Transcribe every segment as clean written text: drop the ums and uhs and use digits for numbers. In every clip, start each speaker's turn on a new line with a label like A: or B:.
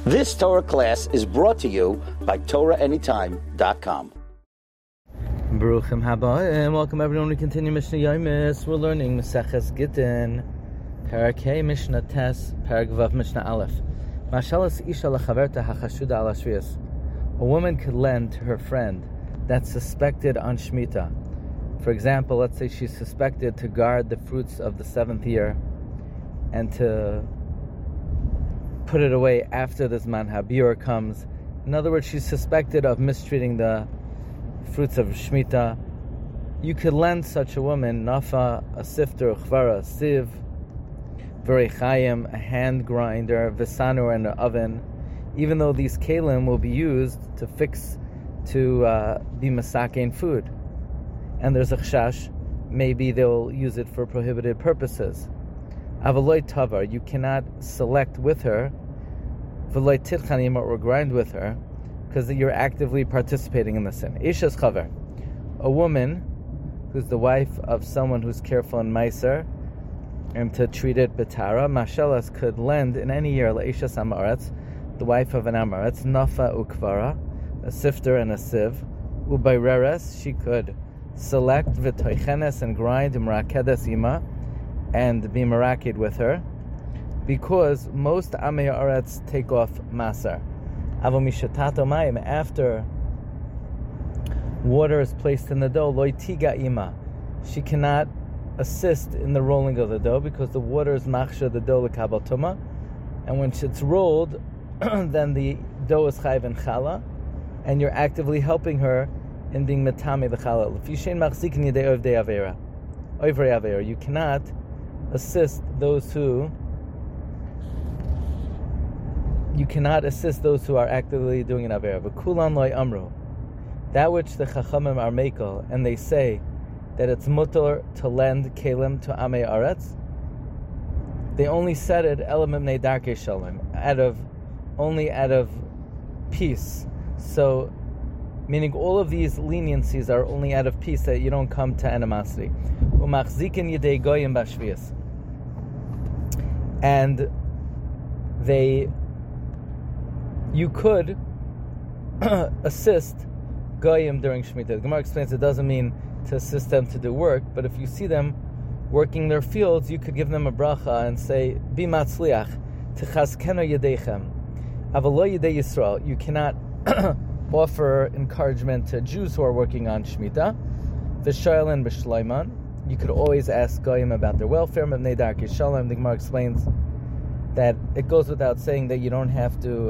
A: This Torah class is brought to you by TorahAnytime.com.
B: Baruchim haba, and welcome everyone. We continue Mishnah Yomis. We're learning Maseches Gittin, Parak Hey, Mishnah Tes, Parak Vav, Mishnah Aleph. Mashalas isha lachaverta hachashuda al ashrias. A woman could lend to her friend that's suspected on Shemitah. For example, let's say she's suspected to guard the fruits of the 7th year and to put it away after the Zman Habir comes. In other words, she's suspected of mistreating the fruits of Shemitah. You could lend such a woman nafa, a sifter, chvara, a sieve, v'reichayim, a hand grinder, v'sanur, and an oven, even though these kalim will be used to be masakein food. And there's a chashash, maybe they'll use it for prohibited purposes. Avaloi tavar, you cannot select with her, v'loi titchanim, or grind with her, because you're actively participating in the sin. Isha's chaver, a woman who's the wife of someone who's careful in meiser, and to treat it betara, mashalas could lend in any year, la'ishas amaretz, the wife of an amaretz, nafa ukvara, a sifter and a sieve, ubayreres, she could select v'toichenes and grind merakedes ima, and be meraked with her, because most amei haaretz take off maser. Avo mishatato mayim, after water is placed in the dough, loy tiga ima, she cannot assist in the rolling of the dough because the water is machsha the dough lekabel tuma, and when it's rolled, then the dough is chayv and chala, and you're actively helping her in being metame the chala. L'fishein machzikin yedei ovdei avera, ovrei avera. You cannot assist those who are actively doing an avera. V'kulan loy amru, that which the chachamim are mekel, and they say that it's mutar to lend kelim to amei aretz. They only said it elamim nei darkei shalom, out of peace. So, meaning all of these leniencies are only out of peace, that you don't come to animosity. Umachzikin yedei goyim bashvias, and you could assist goyim during Shemitah. The Gemara explains it doesn't mean to assist them to do work, but if you see them working their fields, you could give them a bracha and say, Bi matzliach, techazkenu yedeichem, avalo yedei Yisrael. You cannot offer encouragement to Jews who are working on Shemitah. V'shaylin b'shleiman. You could always ask goyim about their welfare. Mebnei darkei shalom. The Gemara explains that it goes without saying that you don't have to.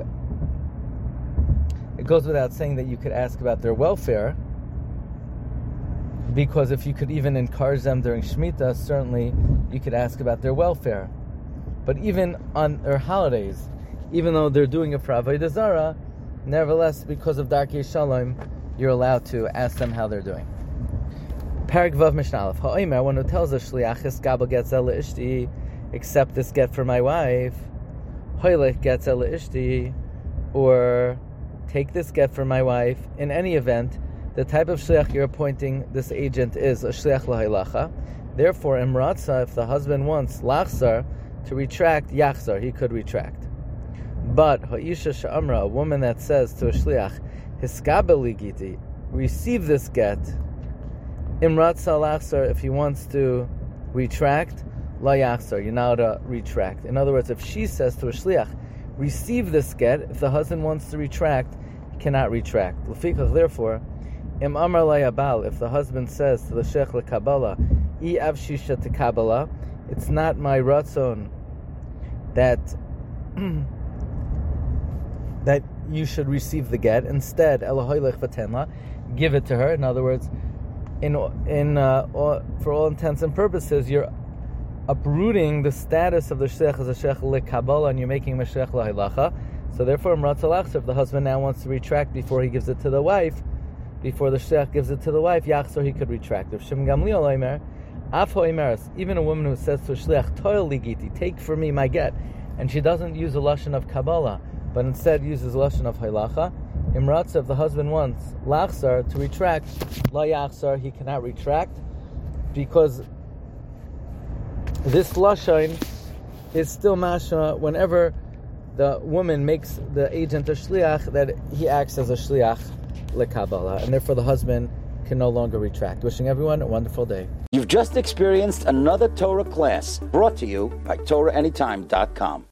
B: It goes without saying that you could ask about their welfare, because if you could even encourage them during Shemitah, certainly you could ask about their welfare. But even on their holidays, even though they're doing it for Avodah Zarah, nevertheless, because of Darkei Shalom, you're allowed to ask them how they're doing. Parak Vav Mishnah Aleph. Ha'omer, one who tells a shliach, "Eskabel getzel le'ishti," accept this get for my wife. Hoylech getzel le'ishti, or take this get for my wife. In any event, the type of shliach you're appointing this agent is a shliach lahaylacha. Therefore, imratza, if the husband wants lachzar to retract, yachzar, he could retract. But ha'isha sha'amra, a woman that says to a shliach, "Hiskabel ligiti," receive this get. Imratza lachzar, if he wants to retract, la yachzar, you're now to retract. In other words, if she says to a shliach, receive this get, if the husband wants to retract, he cannot retract. L'fikach, therefore, im amar layabal, if the husband says to the sheikh lekabala, I avshisha tekabala, it's not my ratzon that you should receive the get. Instead, elohoylech v'tenla, give it to her. In other words, for all intents and purposes, you're uprooting the status of the sheikh as a sheikh lekabala, and you're making him a sheikh lahilacha. So therefore, if the husband now wants to retract before he gives it to the wife, before the sheikh gives it to the wife, yachzor, he could retract. If Shem Gamliel oimer, af hoimeres, even a woman who says to a shliach, toil ligiti, take for me my get, and she doesn't use a lashon of kabbalah, but instead uses a lashon of halacha, imratza, if the husband wants lachzar to retract, la yachzar, he cannot retract, because this lashon is still mashma whenever the woman makes the agent a shliach, that he acts as a shliach lekabbalah, and therefore the husband can no longer retract. Wishing everyone a wonderful day.
A: You've just experienced another Torah class brought to you by TorahAnytime.com.